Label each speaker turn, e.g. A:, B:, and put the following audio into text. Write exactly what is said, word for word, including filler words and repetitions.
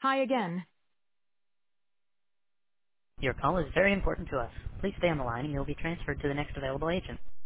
A: Hi again.
B: Your call is very important to us. Please stay on the line and you'll be transferred to the next available agent.